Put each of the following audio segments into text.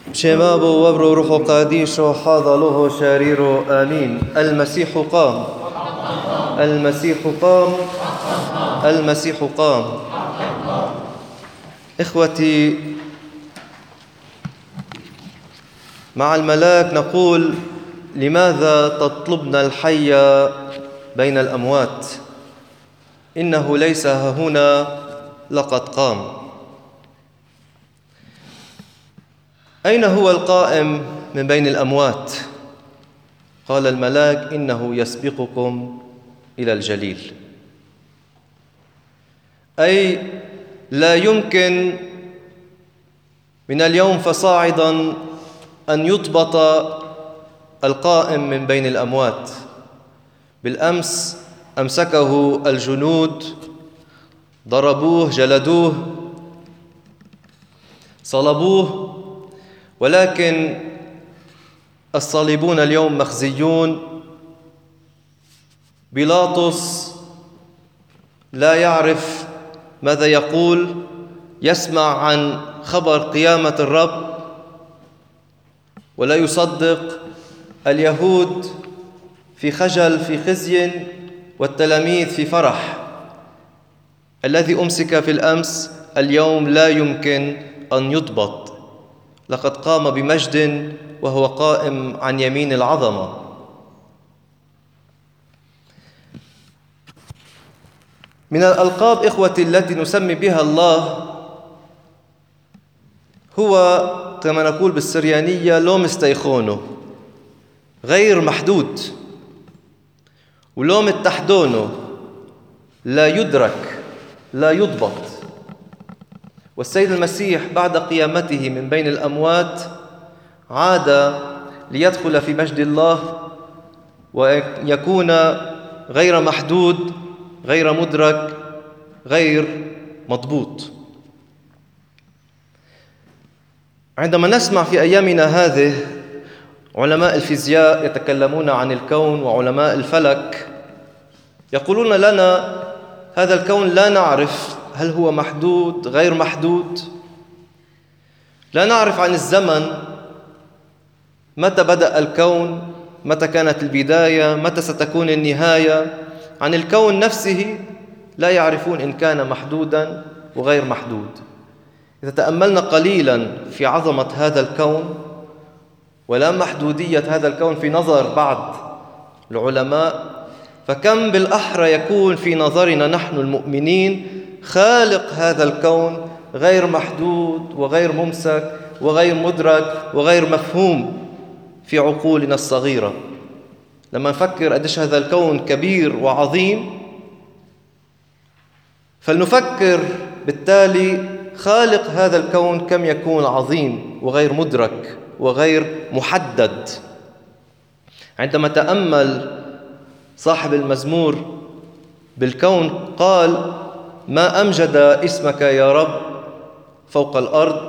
شمابو وبرو روحو قاديشو حاضلوه شاريرو آمين. المسيح قام، المسيح قام، المسيح قام. إخوتي، مع الملاك نقول: لماذا تطلبن الحي بين الأموات؟ إنه ليس هنا، لقد قام. أين هو القائم من بين الأموات؟ قال الملاك: إنه يسبقكم إلى الجليل. أي لا يمكن من اليوم فصاعدا أن يضبط القائم من بين الأموات. بالأمس أمسكه الجنود، ضربوه، جلدوه، صلبوه، ولكن الصليبون اليوم مخزيون. بيلاطس لا يعرف ماذا يقول، يسمع عن خبر قيامة الرب ولا يصدق. اليهود في خجل، في خزي، والتلاميذ في فرح. الذي أمسك في الأمس اليوم لا يمكن أن يضبط. لقد قام بمجد وهو قائم عن يمين العظمة. من الألقاب إخوتي التي نسمي بها الله هو كما نقول بالسريانية لوم ستيخونو، غير محدود، ولوم التحدونو، لا يدرك، لا يضبط. والسيد المسيح بعد قيامته من بين الأموات عاد ليدخل في مجد الله ويكون غير محدود، غير مدرك، غير مضبوط. عندما نسمع في أيامنا هذه علماء الفيزياء يتكلمون عن الكون، وعلماء الفلك يقولون لنا هذا الكون لا نعرف هل هو محدود، غير محدود. لا نعرف عن الزمن، متى بدأ الكون، متى كانت البداية، متى ستكون النهاية. عن الكون نفسه لا يعرفون إن كان محدودا وغير محدود. إذا تأملنا قليلا في عظمة هذا الكون ولا محدودية هذا الكون في نظر بعض العلماء، فكم بالأحرى يكون في نظرنا نحن المؤمنين خالق هذا الكون غير محدود وغير ممسك وغير مدرك وغير مفهوم في عقولنا الصغيرة. لما نفكر قديش هذا الكون كبير وعظيم، فلنفكر بالتالي خالق هذا الكون كم يكون عظيم وغير مدرك وغير محدد. عندما تأمل صاحب المزمور بالكون قال: ما أمجد اسمك يا رب فوق الأرض،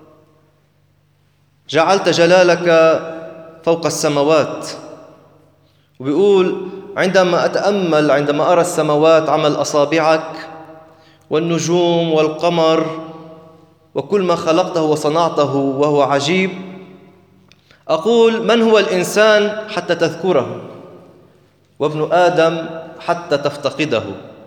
جعلت جلالك فوق السماوات. وبيقول: عندما أتأمل، عندما أرى السماوات عمل أصابعك والنجوم والقمر وكل ما خلقته وصنعته وهو عجيب، أقول: من هو الإنسان حتى تذكره، وابن آدم حتى تفتقده.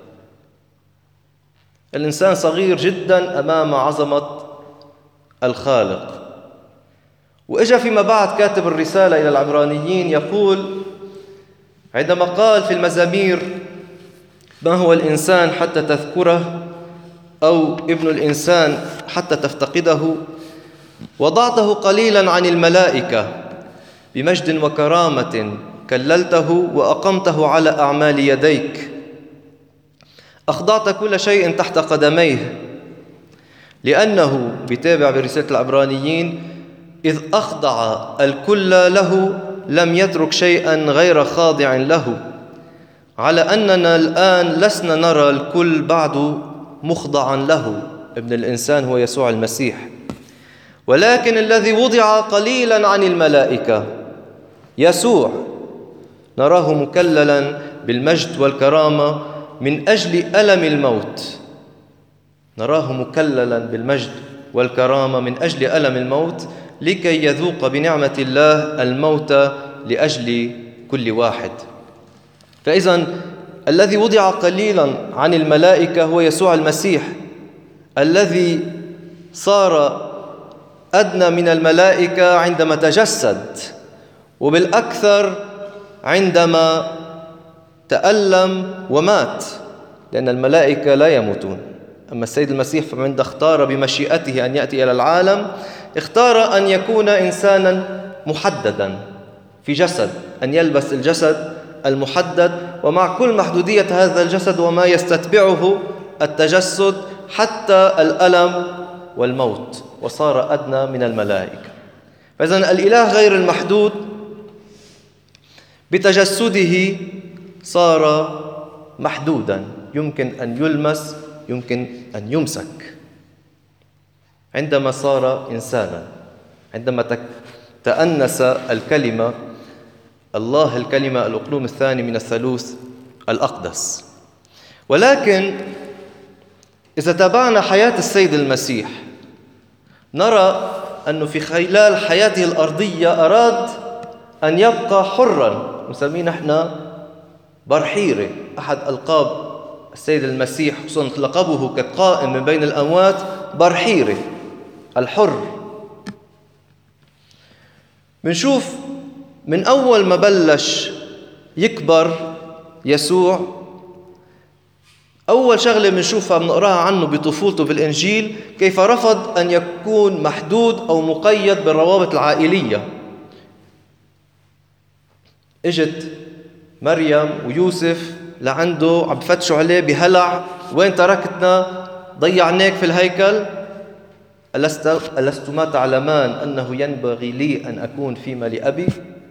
الإنسان صغير جدا أمام عظمة الخالق. وإجا فيما بعد كاتب الرسالة إلى العبرانيين يقول، عندما قال في المزامير: ما هو الإنسان حتى تذكره، أو ابن الإنسان حتى تفتقده، وضعته قليلا عن الملائكة بمجد وكرامة، كللته وأقمته على أعمال يديك، أخضعت كل شيء تحت قدميه. لأنه بيتابع برسالة العبرانيين: إذ أخضع الكل له لم يترك شيئا غير خاضع له، على أننا الآن لسنا نرى الكل بعد مخضعا له. ابن الإنسان هو يسوع المسيح. ولكن الذي وضع قليلا عن الملائكة يسوع نراه مكللا بالمجد والكرامة من أجل ألم الموت. نراه مكللا بالمجد والكرامة من أجل ألم الموت، لكي يذوق بنعمة الله الموت لأجل كل واحد. فإذن الذي وضع قليلا عن الملائكة هو يسوع المسيح، الذي صار أدنى من الملائكة عندما تجسد، وبالأكثر عندما تألم ومات، لأن الملائكة لا يموتون. أما السيد المسيح فعندما اختار بمشيئته أن يأتي إلى العالم، اختار أن يكون إنسانا محددا في جسد، أن يلبس الجسد المحدد، ومع كل محدودية هذا الجسد وما يستتبعه التجسد حتى الألم والموت، وصار أدنى من الملائكة. فإذن الإله غير المحدود بتجسده صار محدودا، يمكن أن يلمس، يمكن أن يمسك. عندما صار إنسانا، عندما تأنس الكلمة، الله الكلمة الأقلوم الثاني من الثالوث الأقدس. ولكن إذا تابعنا حياة السيد المسيح نرى أنه في خلال حياته الأرضية أراد أن يبقى حراً، نسميه نحن برحيرة. أحد ألقاب السيد المسيح خصوصاً لقبه كقائم من بين الأموات برحيرة، الحر. بنشوف من أول ما بلش يكبر يسوع، أول شغلة بنشوفها بنقراها عنه بطفولته بالإنجيل، كيف رفض أن يكون محدود أو مقيد بالروابط العائلية. اجت مريم ويوسف لعنده عم بفتشوا عليه بهلع: وين تركتنا؟ ضيعناك في الهيكل. ألستما تعلمان أنه ينبغي لي أن أكون فيما لأبي؟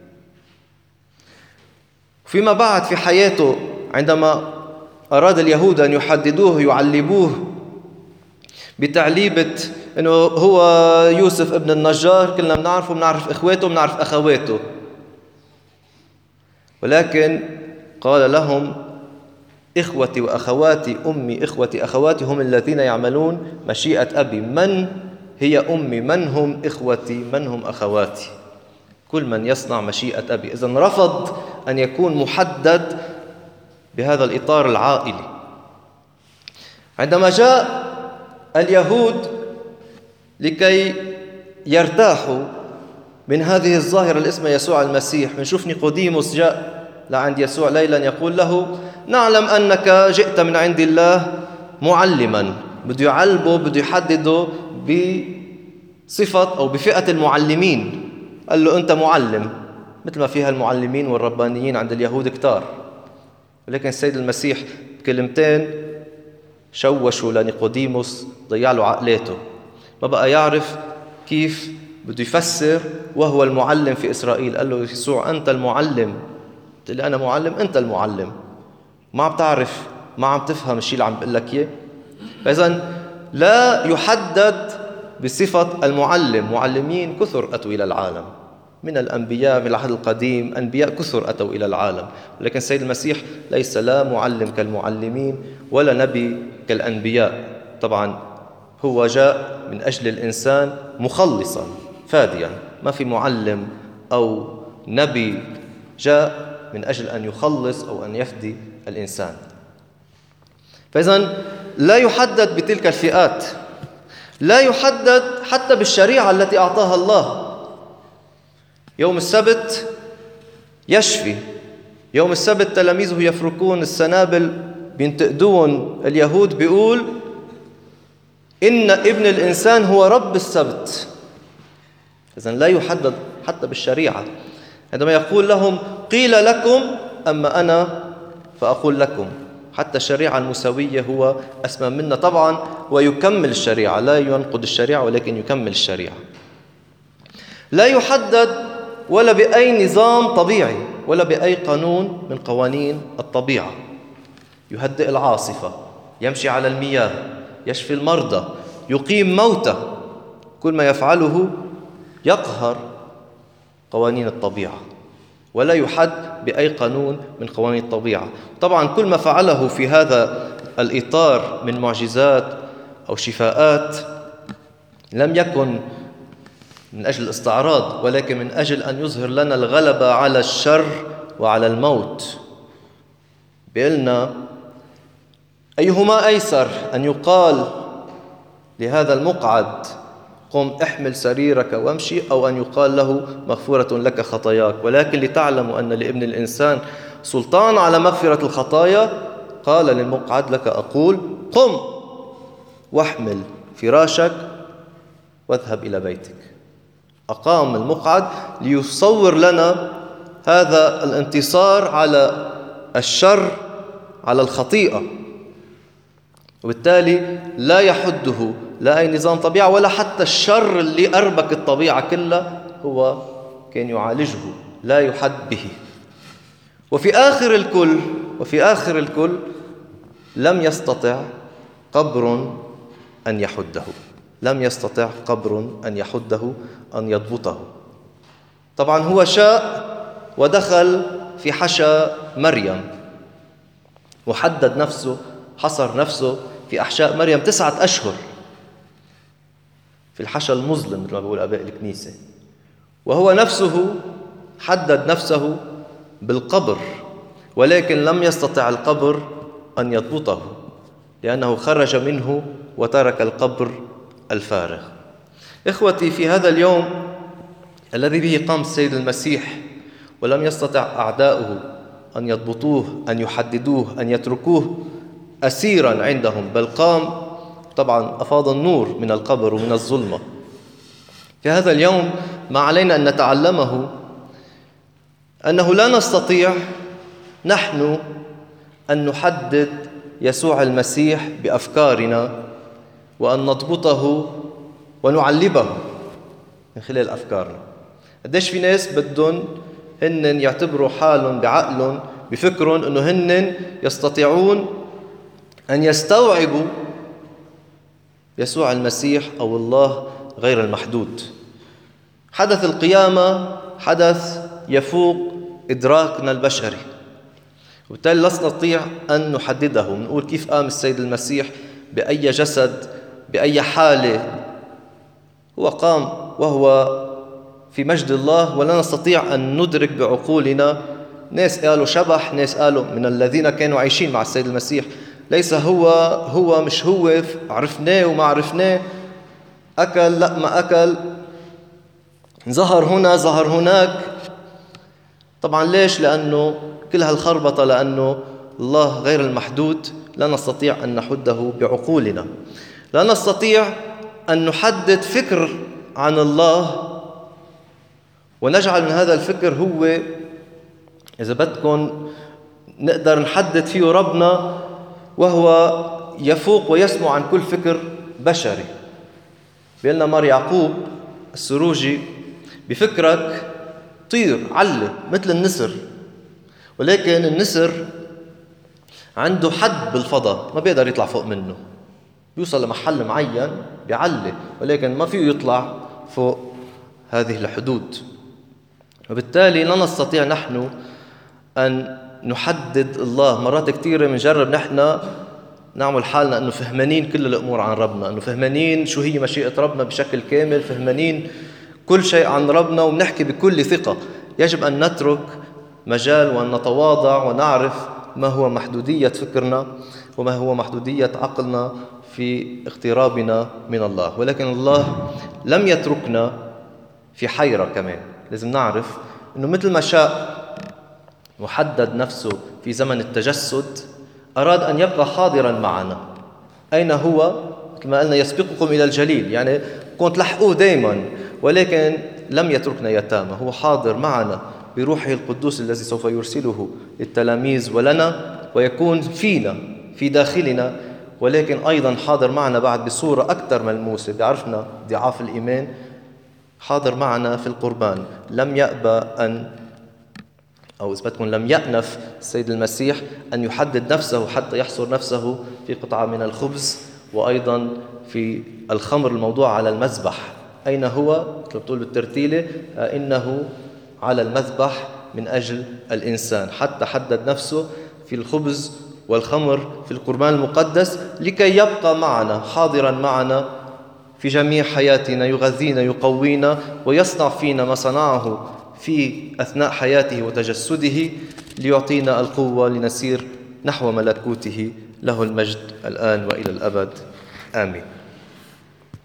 فيما بعد في حياته عندما أراد اليهود أن يحددوه يعلبوه بتعليبة أنه هو يوسف ابن النجار، كلنا بنعرفه، بنعرف إخواته، بنعرف أخواته، ولكن قال لهم: إخوتي وأخواتي، أمي إخوتي أخواتي هم الذين يعملون مشيئة أبي. من هي أمي؟ من هم إخوتي؟ من هم أخواتي؟ كل من يصنع مشيئة أبي. إذن رفض أن يكون محدد بهذا الإطار العائلي. عندما جاء اليهود لكي يرتاحوا من هذه الظاهرة اللي اسمها يسوع المسيح، بنشوف نيقوديموس جاء لعند يسوع ليلا يقول له: نعلم أنك جئت من عند الله معلما. بده يعلبه، بده يحدده بصفة أو بفئة المعلمين. قال له: أنت معلم، مثل ما فيها المعلمين والربانيين عند اليهود كتار. ولكن السيد المسيح بكلمتين شوشوا لنيقوديموس، ضيع له عقلاته، ما بقى يعرف كيف بده يفسر وهو المعلم في إسرائيل. قال له يسوع: أنت المعلم. قلت لي أنا معلم؟ أنت المعلم. ما عم تعرف، ما عم تفهم الشيء اللي عم بقول لك إياه. فإذن لا يحدد بصفة المعلم. معلمين كثر أتوا إلى العالم من الأنبياء، من العهد القديم أنبياء كثر أتوا إلى العالم، ولكن السيد المسيح ليس لا معلم كالمعلمين ولا نبي كالأنبياء. طبعا هو جاء من أجل الإنسان مخلصا فاديا، ما في معلم أو نبي جاء من أجل أن يخلص أو أن يفدي الإنسان. فإذن لا يحدد بتلك الفئات، لا يحدد حتى بالشريعة التي أعطاها الله. يوم السبت يشفي، يوم السبت تلاميذه يفركون السنابل بينتقدون اليهود، بيقول: إن ابن الإنسان هو رب السبت. إذن لا يحدد حتى بالشريعة. عندما يقول لهم: قيل لكم أما أنا فأقول لكم، حتى الشريعة المساوية هو أسمى منا طبعا، ويكمل الشريعة، لا ينقض الشريعة ولكن يكمل الشريعة. لا يحدد ولا بأي نظام طبيعي ولا بأي قانون من قوانين الطبيعة. يهدئ العاصفة، يمشي على المياه، يشفي المرضى، يقيم موتى. كل ما يفعله يقهر قوانين الطبيعة، ولا يحد بأي قانون من قوانين الطبيعة. طبعا كل ما فعله في هذا الإطار من معجزات أو شفاءات لم يكن من أجل الاستعراض، ولكن من أجل أن يظهر لنا الغلبة على الشر وعلى الموت. بيقلنا أيهما أيسر، أن يقال لهذا المقعد قم احمل سريرك وامشي، أو أن يقال له مغفورة لك خطاياك. ولكن لتعلموا أن لابن الإنسان سلطان على مغفرة الخطايا، قال للمقعد لك أقول قم واحمل فراشك واذهب إلى بيتك. أقام المقعد ليصور لنا هذا الانتصار على الشر، على الخطيئة، وبالتالي لا يحده لا أي نظام طبيعة ولا حتى الشر اللي أربك الطبيعة كلها هو كان يعالجه، لا يحد به. وفي آخر الكل لم يستطع قبر أن يحده، لم يستطع قبر أن يحده، أن يضبطه. طبعا هو شاء ودخل في حشا مريم وحدد نفسه، حصر نفسه في أحشاء مريم 9 أشهر في الحشا المظلم مثل ما بيقول آباء الكنيسة، وهو نفسه حدد نفسه بالقبر، ولكن لم يستطع القبر أن يضبطه لأنه خرج منه وترك القبر الفارغ. إخوتي، في هذا اليوم الذي به قام السيد المسيح ولم يستطع أعداؤه أن يضبطوه، أن يحددوه، أن يتركوه أسيرا عندهم، بل قام طبعا أفاض النور من القبر ومن الظلمة. في هذا اليوم ما علينا أن نتعلمه أنه لا نستطيع نحن أن نحدد يسوع المسيح بأفكارنا وأن نضبطه ونعلبه من خلال أفكارنا. قديش في ناس بدهم هن يعتبروا حالهم بعقلهم بفكرهم أنه هن يستطيعون أن يستوعبوا يسوع المسيح أو الله غير المحدود. حدث القيامة حدث يفوق إدراكنا البشري، وبالتالي لا نستطيع أن نحدده. نقول كيف قام السيد المسيح، بأي جسد، بأي حالة. هو قام وهو في مجد الله، ولا نستطيع أن ندرك بعقولنا. ناس قالوا شبح، ناس قالوا من الذين كانوا عايشين مع السيد المسيح. ليس هو مش هو، عرفناه وما عرفناه، أكل لا ما أكل، ظهر هنا ظهر هناك. طبعا ليش؟ لأنه كل هالخربطة، لأنه الله غير المحدود لا نستطيع أن نحده بعقولنا، لا نستطيع أن نحدد فكر عن الله ونجعل من هذا الفكر هو، إذا بدكم نقدر نحدد فيه ربنا، وهو يفوق ويسمو عن كل فكر بشري. بيقولنا مار يعقوب السروجي بفكرك طير علّ مثل النسر، ولكن النسر عنده حد بالفضاء ما بيقدر يطلع فوق منه، بيوصل لمحل معين بيعلّ، ولكن ما فيه يطلع فوق هذه الحدود. وبالتالي لا نستطيع نحن أن نحدد الله. مرات كثيرة بنجرب نحن نعمل حالنا أنه فهمانين كل الأمور عن ربنا، أنه فهمانين شو هي مشيئة ربنا بشكل كامل، فهمانين كل شيء عن ربنا، وبنحكي بكل ثقة. يجب أن نترك مجال وأن نتواضع ونعرف ما هو محدودية فكرنا وما هو محدودية عقلنا في اقترابنا من الله. ولكن الله لم يتركنا في حيرة. كمان لازم نعرف أنه مثل ما شاء وحدد نفسه في زمن التجسد، أراد أن يبقى حاضراً معنا. أين هو؟ كما قلنا يسبقكم إلى الجليل، يعني كنت لحقوه دايماً، ولكن لم يتركنا يتامى. هو حاضر معنا بروحه القدوس الذي سوف يرسله للتلاميذ ولنا، ويكون فينا في داخلنا، ولكن أيضاً حاضر معنا بعد بصورة أكثر ملموسة، بيعرفنا ضعاف الإيمان. حاضر معنا في القربان. لم يأبى أن، أو إذا بدكم لم يأنف السيد المسيح أن يحدد نفسه حتى يحصر نفسه في قطعة من الخبز، وأيضا في الخمر الموضوع على المذبح. أين هو؟ مثل بتقول بالترتيلة إنه على المذبح من أجل الإنسان، حتى حدد نفسه في الخبز والخمر في القربان المقدس لكي يبقى معنا حاضرا معنا في جميع حياتنا، يغذينا يقوينا ويصنع فينا ما صنعه في أثناء حياته وتجسده ليعطينا القوة لنسير نحو ملكوته. له المجد الآن وإلى الأبد. آمين.